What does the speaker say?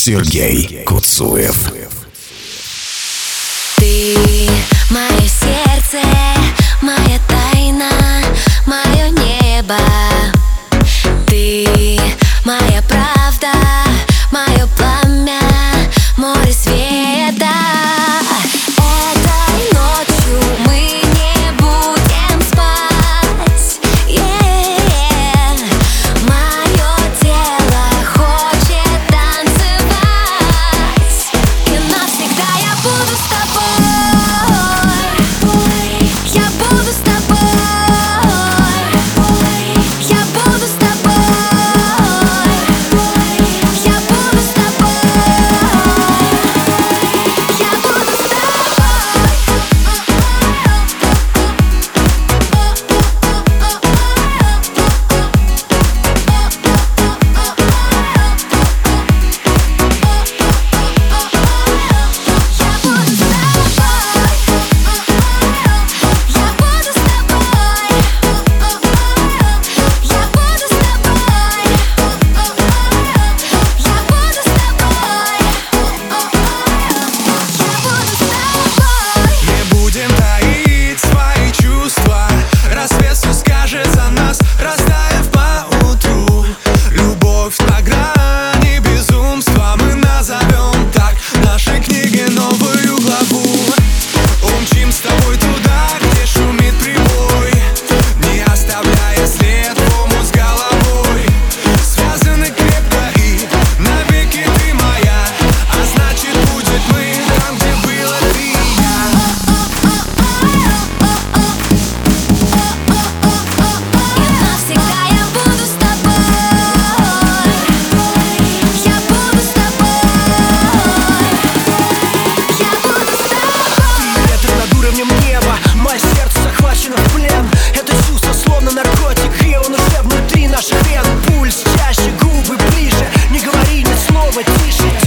Сергей Куцуев. Ты мое сердце, моя тайна, мое небо. Ты моя правда, мое пламя, море света. Этой ночью мы не будем спать. Мое тело хочет танцевать, и навсегда я буду с тобой. Я буду с тобой. Я буду с тобой. Я буду с тобой. Я буду с это чувство словно наркотик, и он уже внутри наших вен. Пульс чаще, губы ближе, не говори ни слова тише.